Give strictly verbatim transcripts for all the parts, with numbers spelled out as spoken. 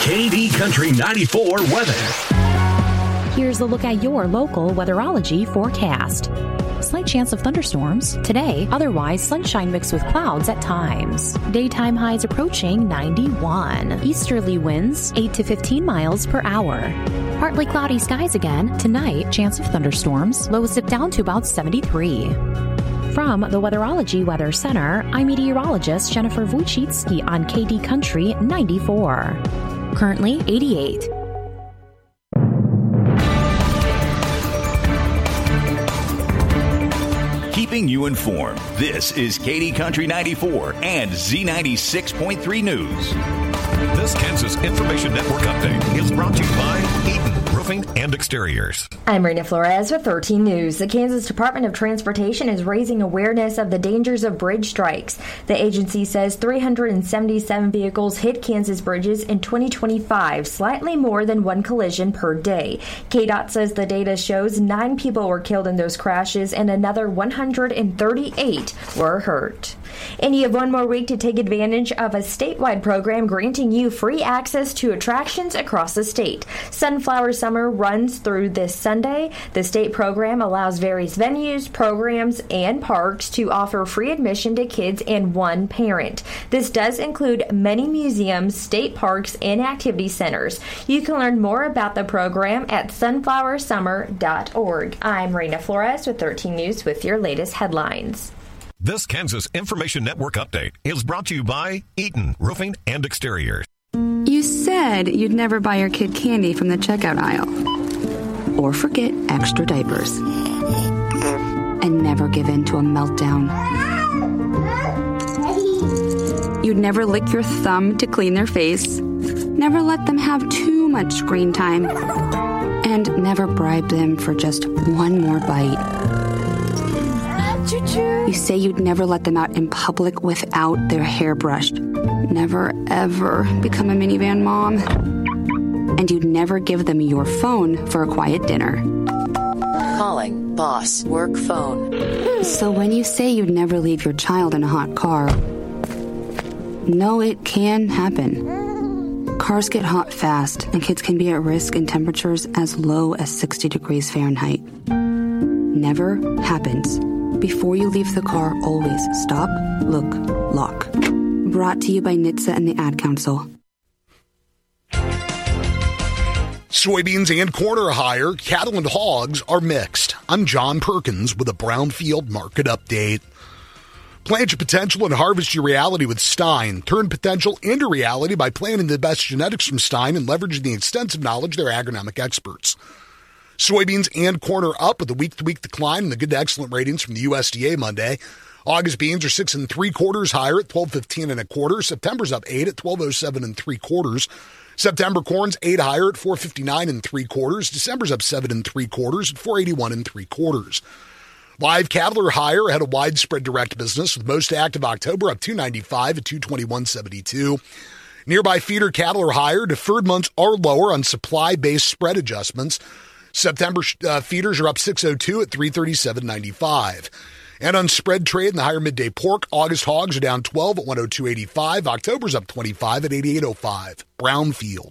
K D Country ninety-four weather. Here's a look at your local weatherology forecast. Slight chance of thunderstorms today, otherwise sunshine mixed with clouds at times. Daytime highs approaching ninety-one. Easterly winds eight to fifteen miles per hour. Partly cloudy skies again. Tonight, chance of thunderstorms. Lows dip down to about seventy-three. From the Weatherology Weather Center, I'm meteorologist Jennifer Wojcicki on K D Country ninety-four. Currently eighty-eight. Keeping you informed, this is K D Country ninety-four and Z ninety-six point three News. This Kansas Information Network update is brought to you by Eaton Roofing and Exteriors. I'm Rena Flores with thirteen News. The Kansas Department of Transportation is raising awareness of the dangers of bridge strikes. The agency says three hundred seventy-seven vehicles hit Kansas bridges in twenty twenty-five, slightly more than one collision per day. K D O T says the data shows nine people were killed in those crashes and another one hundred thirty-eight were hurt. And you have one more week to take advantage of a statewide program granting you free access to attractions across the state. Sunflower Summer runs through this Sunday. The state program allows various venues, programs, and parks to offer free admission to kids and one parent. This does include many museums, state parks, and activity centers. You can learn more about the program at sunflower summer dot org. I'm Rena Flores with thirteen News with your latest headlines. This Kansas Information Network update is brought to you by Eaton Roofing and Exteriors. You said you'd never buy your kid candy from the checkout aisle. Or forget extra diapers. And never give in to a meltdown. You'd never lick your thumb to clean their face. Never let them have too much screen time. And never bribe them for just one more bite. You say you'd never let them out in public without their hair brushed. Never, ever become a minivan mom. And you'd never give them your phone for a quiet dinner. Calling boss work phone. So when you say you'd never leave your child in a hot car, no, it can happen. Cars get hot fast, and kids can be at risk in temperatures as low as sixty degrees Fahrenheit. Never happens. Before you leave the car, always stop, look, lock. Brought to you by N H T S A and the Ad Council. Soybeans and corn are higher. Cattle and hogs are mixed. I'm John Perkins with a Brownfield Market Update. Plant your potential and harvest your reality with Stein. Turn potential into reality by planting the best genetics from Stein and leveraging the extensive knowledge of their agronomic experts. Soybeans and corn are up with a week-to-week decline in the good to excellent ratings from the U S D A Monday. August beans are six and three quarters higher at twelve fifteen and a quarter. September's up eight at twelve oh seven and three quarters. September corn's eight higher at four fifty-nine and three quarters. December's up seven and three quarters at four eighty-one and three quarters. Live cattle are higher ahead of widespread direct business with most active October up two ninety-five at two twenty-one seventy-two. Nearby feeder cattle are higher. Deferred months are lower on supply-based spread adjustments. September uh, feeders are up six oh two at three thirty-seven ninety-five. And on spread trade in the higher midday pork, August hogs are down twelve at one oh two eighty-five. October's up twenty-five at eighty-eight oh five. Brownfield.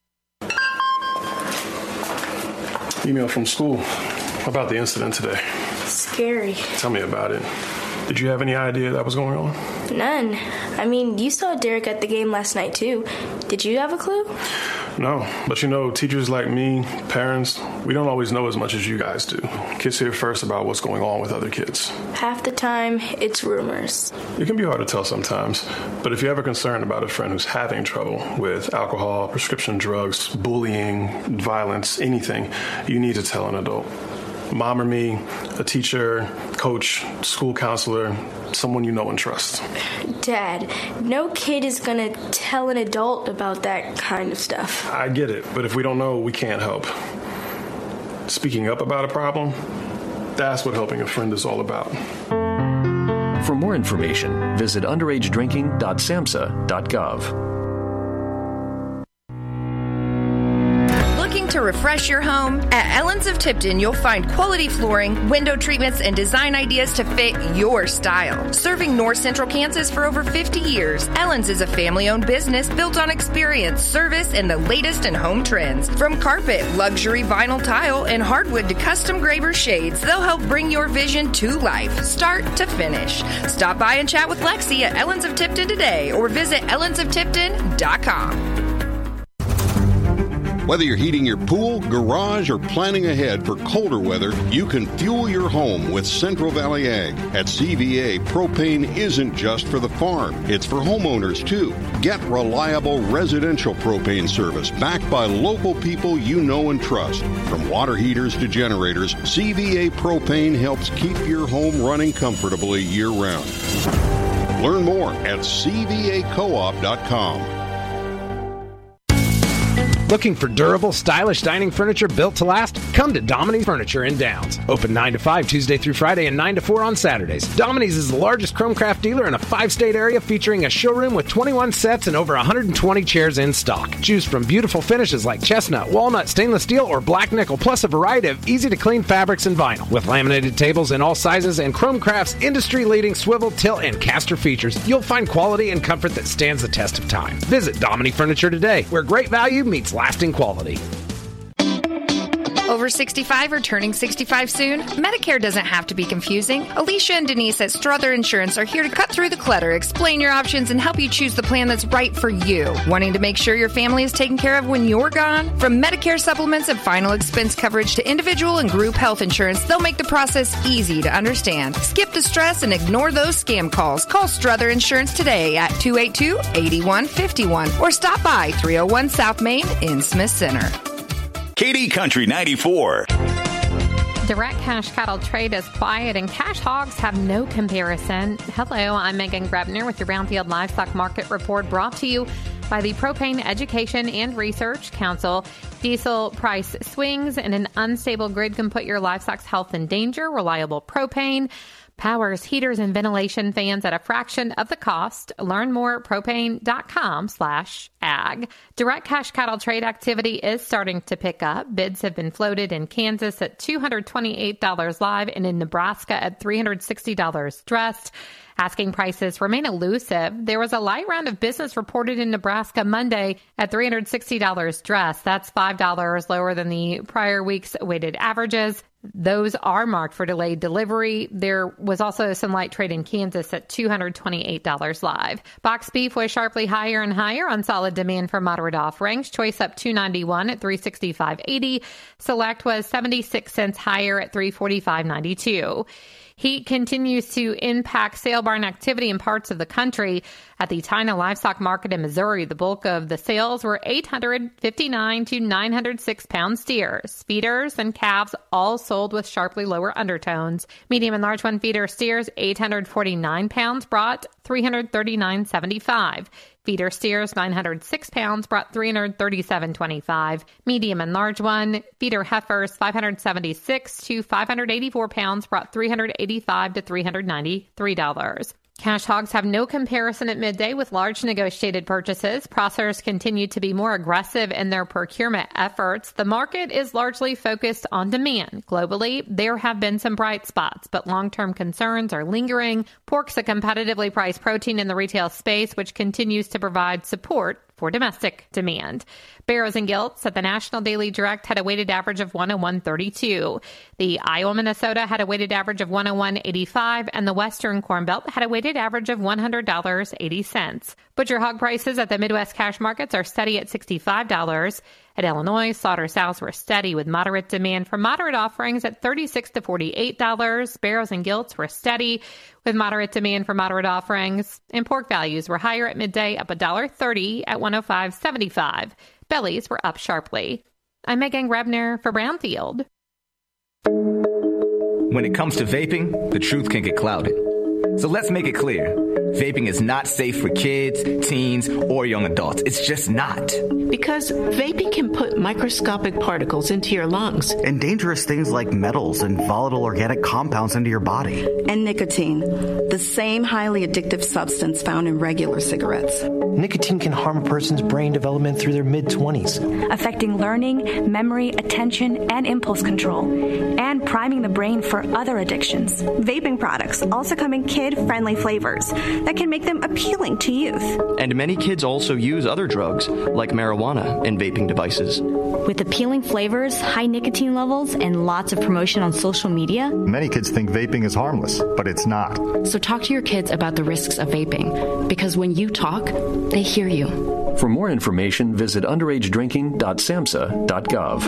Email from school about the incident today. Scary. Tell me about it. Did you have any idea that was going on? None. I mean, you saw Derek at the game last night, too. Did you have a clue? No, but you know, teachers like me, parents, we don't always know as much as you guys do. Kids hear first about what's going on with other kids. Half the time, it's rumors. It can be hard to tell sometimes, but if you have a concern about a friend who's having trouble with alcohol, prescription drugs, bullying, violence, anything, you need to tell an adult. Mom or me, a teacher, coach, school counselor, someone you know and trust. Dad, no kid is going to tell an adult about that kind of stuff. I get it, but if we don't know, we can't help. Speaking up about a problem, that's what helping a friend is all about. For more information, visit underage drinking dot samhsa dot gov. to refresh your home? At Ellen's of Tipton, you'll find quality flooring, window treatments, and design ideas to fit your style. Serving North Central Kansas for over fifty years, Ellen's is a family-owned business built on experience, service, and the latest in home trends. From carpet, luxury vinyl tile, and hardwood to custom Graber shades, they'll help bring your vision to life, start to finish. Stop by and chat with Lexi at Ellen's of Tipton today or visit ellens of tipton dot com. Whether you're heating your pool, garage, or planning ahead for colder weather, you can fuel your home with Central Valley Ag. At C V A, propane isn't just for the farm. It's for homeowners, too. Get reliable residential propane service backed by local people you know and trust. From water heaters to generators, C V A Propane helps keep your home running comfortably year-round. Learn more at c v a co op dot com. Looking for durable, stylish dining furniture built to last? Come to Domini's Furniture in Downs. Open nine to five Tuesday through Friday and nine to four on Saturdays. Domini's is the largest Chromecraft dealer in a five-state area, featuring a showroom with twenty-one sets and over one hundred twenty chairs in stock. Choose from beautiful finishes like chestnut, walnut, stainless steel, or black nickel, plus a variety of easy-to-clean fabrics and vinyl. With laminated tables in all sizes and Chromecraft's industry-leading swivel, tilt, and caster features, you'll find quality and comfort that stands the test of time. Visit Domini Furniture today, where great value meets lasting quality. Over sixty-five or turning sixty-five soon? Medicare doesn't have to be confusing. Alicia and Denise at Strother Insurance are here to cut through the clutter, explain your options, and help you choose the plan that's right for you. Wanting to make sure your family is taken care of when you're gone? From Medicare supplements and final expense coverage to individual and group health insurance, they'll make the process easy to understand. Skip the stress and ignore those scam calls. Call Strother Insurance today at two eight two, eight one five one or stop by three oh one South Main in Smith Center. Katy Country ninety-four. Direct cash cattle trade is quiet and cash hogs have no comparison. Hello, I'm Megan Grebner with your Brownfield Livestock Market Report, brought to you by the Propane Education and Research Council. Diesel price swings and an unstable grid can put your livestock's health in danger. Reliable propane powers heaters and ventilation fans at a fraction of the cost. Learn more at propane.com slash ag. Direct cash cattle trade activity is starting to pick up. Bids have been floated in Kansas at two hundred twenty-eight dollars live and in Nebraska at three hundred sixty dollars dressed. Asking prices remain elusive. There was a light round of business reported in Nebraska Monday at three hundred sixty dollars dressed. That's five dollars lower than the prior week's weighted averages. Those are marked for delayed delivery. There was also some light trade in Kansas at two hundred twenty-eight dollars live. Box beef was sharply higher and higher on solid demand for moderate offerings. Choice up two ninety-one at three sixty-five eighty. Select was seventy-six cents higher at three forty-five ninety-two. Heat continues to impact sale barn activity in parts of the country. At the Tina Livestock Market in Missouri, the bulk of the sales were eight hundred fifty-nine to nine hundred six pound steers. Feeders and calves all sold with sharply lower undertones. Medium and large one feeder steers, eight hundred forty-nine pounds, brought three hundred thirty-nine seventy-five. Feeder steers, nine hundred six pounds, brought three hundred thirty-seven twenty-five. Medium and large one. Feeder heifers, five hundred seventy-six to five hundred eighty-four pounds, brought three hundred eighty-five to three hundred ninety-three dollars. Cash hogs have no comparison at midday with large negotiated purchases. Processors continue to be more aggressive in their procurement efforts. The market is largely focused on demand. Globally, there have been some bright spots, but long-term concerns are lingering. Pork's a competitively priced protein in the retail space, which continues to provide support for domestic demand. Barrows and Gilts at the National Daily Direct had a weighted average of one oh one thirty-two. The Iowa, Minnesota had a weighted average of one oh one eighty-five, and the Western Corn Belt had a weighted average of one hundred dollars and eighty cents. Butcher hog prices at the Midwest cash markets are steady at sixty-five dollars. At Illinois, slaughter sows were steady with moderate demand for moderate offerings at thirty-six to forty-eight dollars. Barrows and Gilts were steady with moderate demand for moderate offerings. And pork values were higher at midday, up one dollar thirty at one oh five seventy-five. Bellies were up sharply. I'm Megan Grebner for Brownfield. When it comes to vaping, the truth can get clouded. So let's make it clear. Vaping is not safe for kids, teens, or young adults. It's just not. Because vaping can put microscopic particles into your lungs. And dangerous things like metals and volatile organic compounds into your body. And nicotine, the same highly addictive substance found in regular cigarettes. Nicotine can harm a person's brain development through their mid-twenties. Affecting learning, memory, attention, and impulse control. And priming the brain for other addictions. Vaping products also come in kid-friendly flavors that can make them appealing to youth. And many kids also use other drugs, like marijuana, in vaping devices. With appealing flavors, high nicotine levels, and lots of promotion on social media, many kids think vaping is harmless, but it's not. So talk to your kids about the risks of vaping, because when you talk, they hear you. For more information, visit underage drinking dot samhsa dot gov.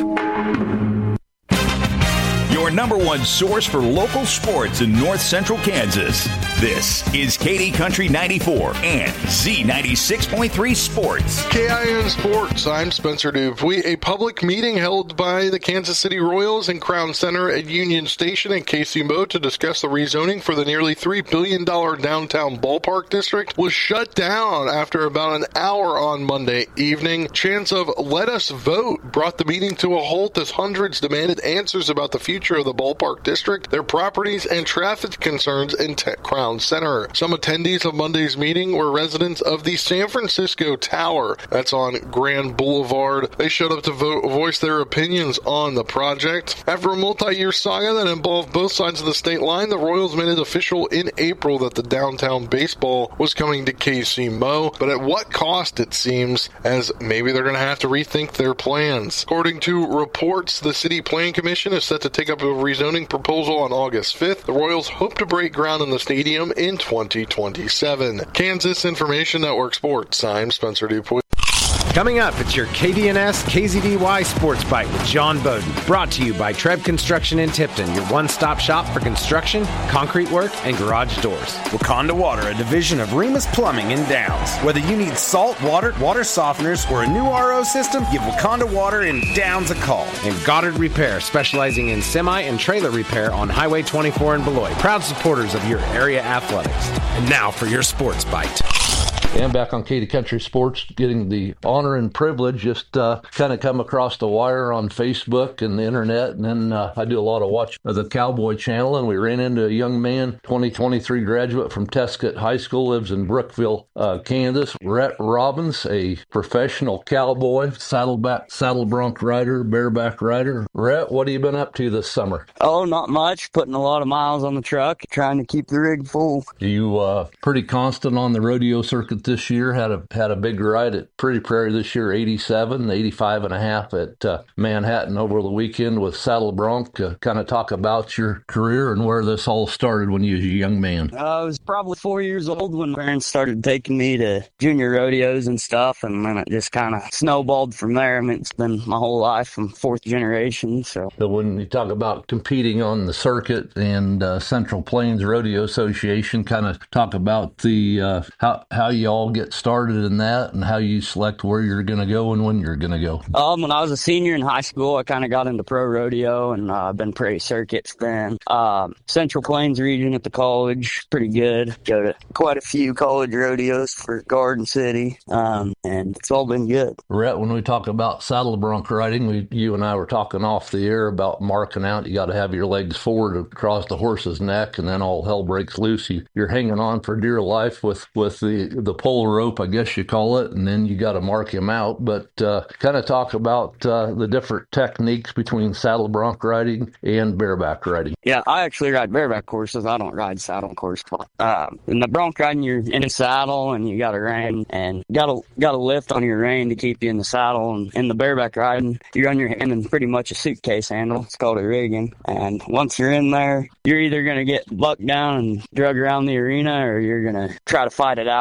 Your number one source for local sports in north central Kansas. This is Katy Country ninety-four and Z ninety-six point three Sports. K I N Sports, I'm Spencer Dupuy. A public meeting held by the Kansas City Royals in Crown Center at Union Station in K C M O to discuss the rezoning for the nearly three billion dollars downtown ballpark district was shut down after about an hour on Monday evening. Chants of "Let us vote" brought the meeting to a halt as hundreds demanded answers about the future of the ballpark district, their properties, and traffic concerns in Te- Crown Center. Some attendees of Monday's meeting were residents of the San Francisco Tower. That's on Grand Boulevard. They showed up to vote, voice their opinions on the project. After a multi-year saga that involved both sides of the state line, the Royals made it official in April that the downtown baseball was coming to K C M O, but at what cost, it seems, as maybe they're going to have to rethink their plans. According to reports, the City Plan Commission is set to take up a rezoning proposal on August fifth. The Royals hope to break ground in the stadium in twenty twenty-seven. Kansas Information Network Sports. I'm Spencer Dupuy. Coming up, it's your K D N S K Z D Y Sports Bite with John Bowden. Brought to you by Treb Construction in Tipton, your one-stop shop for construction, concrete work, and garage doors. Wakanda Water, a division of Remus Plumbing in Downs. Whether you need salt, water, water softeners, or a new R O system, give Wakanda Water in Downs a call. And Goddard Repair, specializing in semi and trailer repair on Highway twenty-four in Beloit. Proud supporters of your area athletics. And now for your Sports Bite. And back on Katy Country Sports, getting the honor and privilege, just uh, kind of come across the wire on Facebook and the internet, and then uh, I do a lot of watch of the Cowboy Channel, and we ran into a young man, twenty twenty-three graduate from Tescott High School, lives in Brookville, uh, Kansas, Rhett Robbins, a professional cowboy, saddleback, saddle bronc rider, bareback rider. Rhett, what have you been up to this summer? Oh, not much. Putting a lot of miles on the truck, trying to keep the rig full. Are you uh, pretty constant on the rodeo circuit this year? Had a had a big ride at Pretty Prairie this year, eighty-seven, eighty-five and a half at uh, Manhattan over the weekend with Saddle Bronc. Uh, kind of talk about your career and where this all started when you was a young man. Uh, I was probably four years old when parents started taking me to junior rodeos and stuff, and then it just kind of snowballed from there. I mean, it's been my whole life. I'm fourth generation. So, so when you talk about competing on the circuit and uh, Central Plains Rodeo Association, kind of talk about the uh, how how you all get started in that and how you select where you're going to go and when you're going to go. Um, when I was a senior in high school, I kind of got into pro rodeo, and I've uh, been prairie circuits then. Um, Central Plains region at the college, pretty good. Go to quite a few college rodeos for Garden City, um, and it's all been good. Rhett, when we talk about saddle bronc riding, we, you and I were talking off the air about marking out. You got to have your legs forward across the horse's neck, and then all hell breaks loose. You, you're hanging on for dear life with, with the, the pole rope, I guess you call it, and then you got to mark him out. But uh, kind of talk about uh, the different techniques between saddle bronc riding and bareback riding. Yeah, I actually ride bareback horses. I don't ride saddle horses. Um, in the bronc riding, you're in a saddle and you got a rein and got a got a lift on your rein to keep you in the saddle. And in the bareback riding, you're on your hand in pretty much a suitcase handle. It's called a rigging. And once you're in there, you're either going to get bucked down and drug around the arena, or you're going to try to fight it out for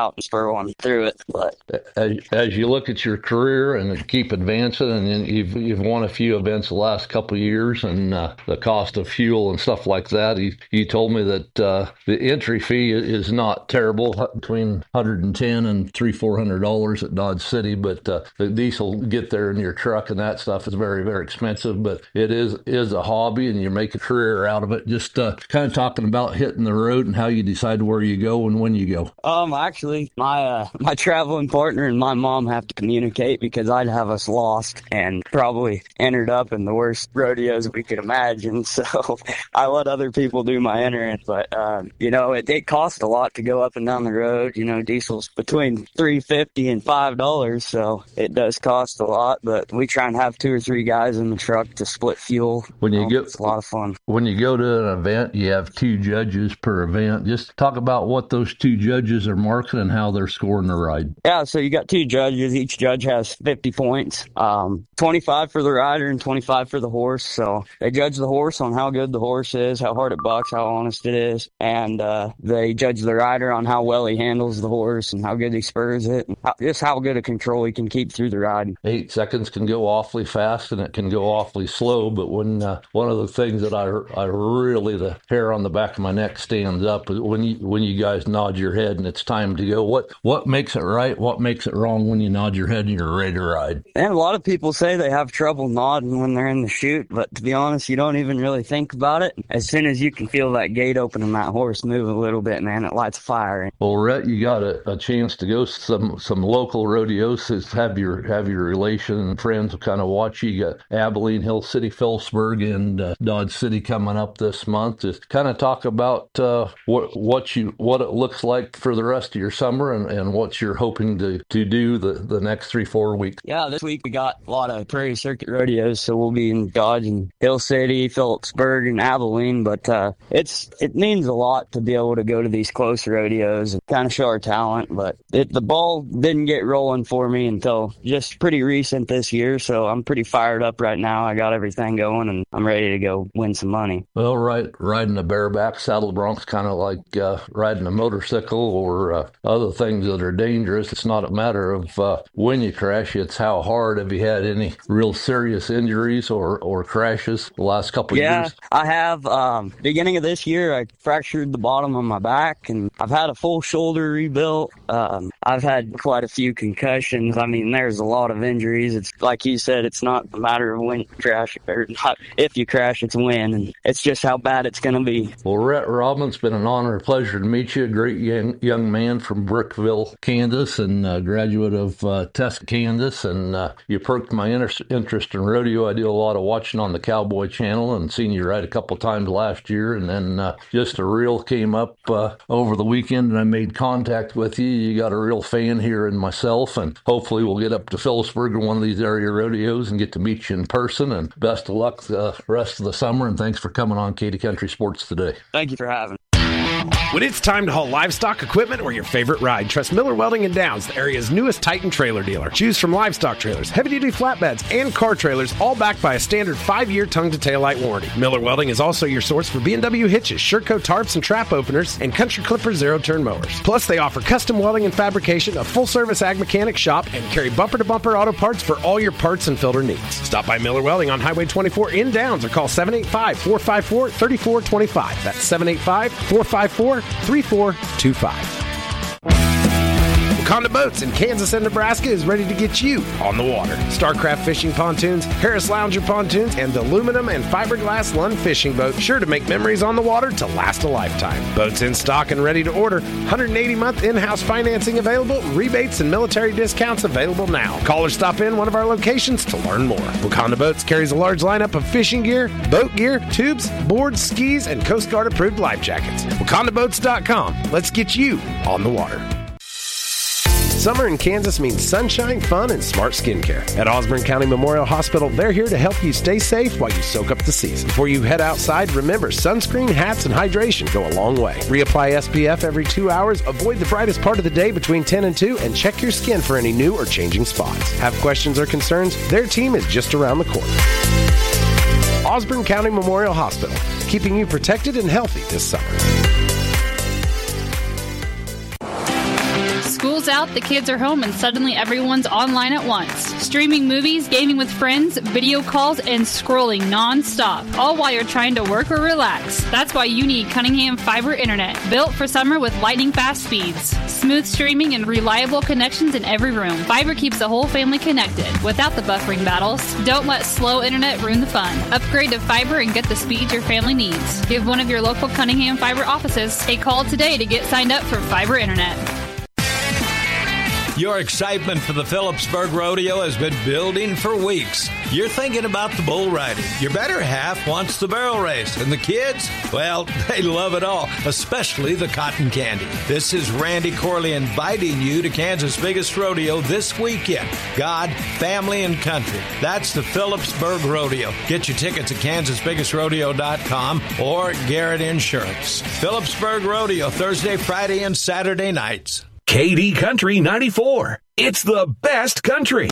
power one through it. But as, as you look at your career and keep advancing, and you've you've won a few events the last couple of years, and uh, the cost of fuel and stuff like that, you, you told me that uh, the entry fee is not terrible, between one hundred ten and three four hundred dollars at Dodge City, but uh, the diesel get there in your truck and that stuff is very very expensive. But it is is a hobby, and you make a career out of it. Just uh, kind of talking about hitting the road and how you decide where you go and when you go. Um, actually, my uh, my traveling partner and my mom have to communicate, because I'd have us lost and probably ended up in the worst rodeos we could imagine. So I let other people do my entering. But um, you know, it, it costs a lot to go up and down the road. You know, diesel's between three fifty and five dollars, so it does cost a lot. But we try and have two or three guys in the truck to split fuel. When you um, get it's a lot of fun. When you go to an event, you have two judges per event. Just talk about what those two judges are marking and how they're scoring the ride. Yeah, so you got two judges. Each judge has fifty points, um, twenty-five for the rider and twenty-five for the horse. So they judge the horse on how good the horse is, how hard it bucks, how honest it is, and uh, they judge the rider on how well he handles the horse and how good he spurs it, and how, just how good a control he can keep through the ride. Eight seconds can go awfully fast and it can go awfully slow, but when uh, one of the things that I, I really, the hair on the back of my neck stands up is when you when you guys nod your head and it's time to go. What what makes it right? What makes it wrong when you nod your head and you're ready to ride? And a lot of people say they have trouble nodding when they're in the chute, but to be honest, you don't even really think about it. As soon as you can feel that gate open and that horse move a little bit, man, it lights a fire. Well, Rhett, you got a, a chance to go some some local rodeos. Have your have your relation and friends kind of watch you. You got Abilene, Hill City, Phillipsburg, and uh, Dodge City coming up this month. Just kind of talk about uh, what what you what it looks like for the rest of your summer, and, and what you're hoping to, to do the, the next three four weeks. Yeah, this week we got a lot of Prairie Circuit rodeos, so we'll be in Dodge and Hill City, Phillipsburg, and Abilene. But uh, it's it means a lot to be able to go to these close rodeos and kind of show our talent. But it, the ball didn't get rolling for me until just pretty recent this year, so I'm pretty fired up right now. I got everything going, and I'm ready to go win some money. Well, right, riding a bareback saddle bronc's kind of like uh, riding a motorcycle or uh, other things that are dangerous. It's not a matter of uh, when you crash, it's how hard. Have you had any real serious injuries or, or crashes the last couple of yeah, years? Yeah, I have. Um, beginning of this year, I fractured the bottom of my back, and I've had a full shoulder rebuilt. Um, I've had quite a few concussions. I mean, there's a lot of injuries. It's like you said, it's not a matter of when you crash, or not if you crash, it's when, and it's just how bad it's going to be. Well, Rhett Robin, it's been an honor and pleasure to meet you. A great young, young man from Brickville, Kansas, and a graduate of uh, Test, Kansas, and uh, you perked my inter- interest in rodeo. I do a lot of watching on the Cowboy Channel and seen you ride a couple times last year, and then uh, just a reel came up uh, over the weekend, and I made contact with you. You got a real fan here in myself, and hopefully we'll get up to Phillipsburg or one of these area rodeos and get to meet you in person. And best of luck the rest of the summer, and thanks for coming on Katy Country Sports today. Thank you for having me. When it's time to haul livestock, equipment, or your favorite ride, trust Miller Welding and Downs, the area's newest Titan trailer dealer. Choose from livestock trailers, heavy-duty flatbeds, and car trailers, all backed by a standard five-year tongue-to-tail light warranty. Miller Welding is also your source for B and W hitches, Sherco tarps and trap openers, and Country Clipper zero-turn mowers. Plus, they offer custom welding and fabrication, a full-service ag mechanic shop, and carry bumper-to-bumper auto parts for all your parts and filter needs. Stop by Miller Welding on Highway twenty-four in Downs or call seven eight five, four five four, three four two five. That's seven eight five, four five four, three four two five. Wakanda Boats in Kansas and Nebraska is ready to get you on the water. Starcraft Fishing Pontoons, Harris Lounger Pontoons, and aluminum and fiberglass Lund Fishing Boat, sure to make memories on the water to last a lifetime. Boats in stock and ready to order. one hundred eighty month in-house financing available. Rebates and military discounts available now. Call or stop in one of our locations to learn more. Wakanda Boats carries a large lineup of fishing gear, boat gear, tubes, boards, skis, and Coast Guard approved life jackets. wakanda boats dot com. Let's get you on the water. Summer in Kansas means sunshine, fun, and smart skincare. At Osborne County Memorial Hospital, they're here to help you stay safe while you soak up the season. Before you head outside, remember sunscreen, hats, and hydration go a long way. Reapply S P F every two hours, avoid the brightest part of the day between ten and two, and check your skin for any new or changing spots. Have questions or concerns? Their team is just around the corner. Osborne County Memorial Hospital, keeping you protected and healthy this summer. Schools School's out, the kids are home, and suddenly everyone's online at once. Streaming movies, gaming with friends, video calls, and scrolling non-stop, all while you're trying to work or relax. That's why you need Cunningham Fiber Internet, built for summer with lightning-fast speeds. Smooth streaming and reliable connections in every room. Fiber keeps the whole family connected, without the buffering battles. Don't let slow internet ruin the fun. Upgrade to fiber and get the speed your family needs. Give one of your local Cunningham Fiber offices a call today to get signed up for Fiber Internet. Your excitement for the Phillipsburg Rodeo has been building for weeks. You're thinking about the bull riding. Your better half wants the barrel race. And the kids, well, they love it all, especially the cotton candy. This is Randy Corley inviting you to Kansas' biggest rodeo this weekend. God, family, and country. That's the Phillipsburg Rodeo. Get your tickets at kansas biggest rodeo dot com or Garrett Insurance. Phillipsburg Rodeo, Thursday, Friday, and Saturday nights. K D Country ninety-four. It's the best country.